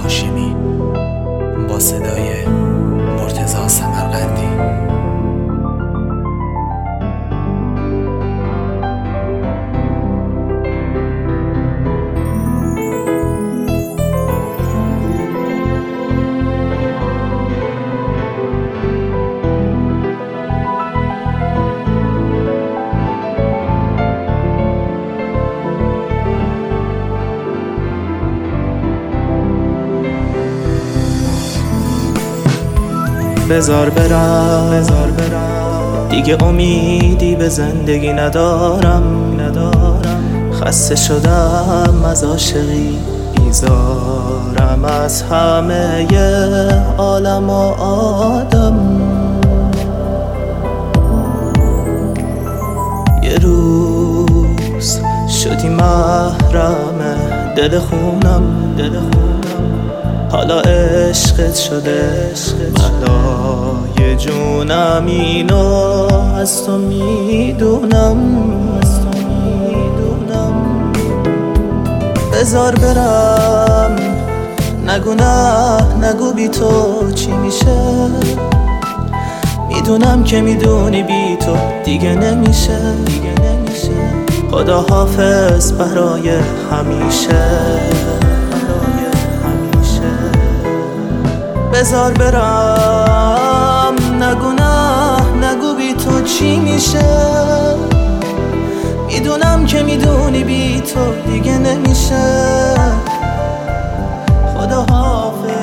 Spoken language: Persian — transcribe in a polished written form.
هاشمی با صدای مرتضی سمرقندی. بذار برم دیگه امیدی به زندگی ندارم. خسته شدم از عاشقی، بیزارم از همه عالم و آدم. یه روز شدی محرم دل خونم، حالا عشقت شده بلای جونم، اینو از تو میدونم. بذار برم، نگو نه، نگو بی تو چی میشه. میدونم که میدونی بی تو دیگه نمیشه. خدا حافظ برای همیشه. بذار برم، نگو نه، نگو بی تو چی میشه. میدونم که میدونی بی تو دیگه نمیشه. خدا حافظ.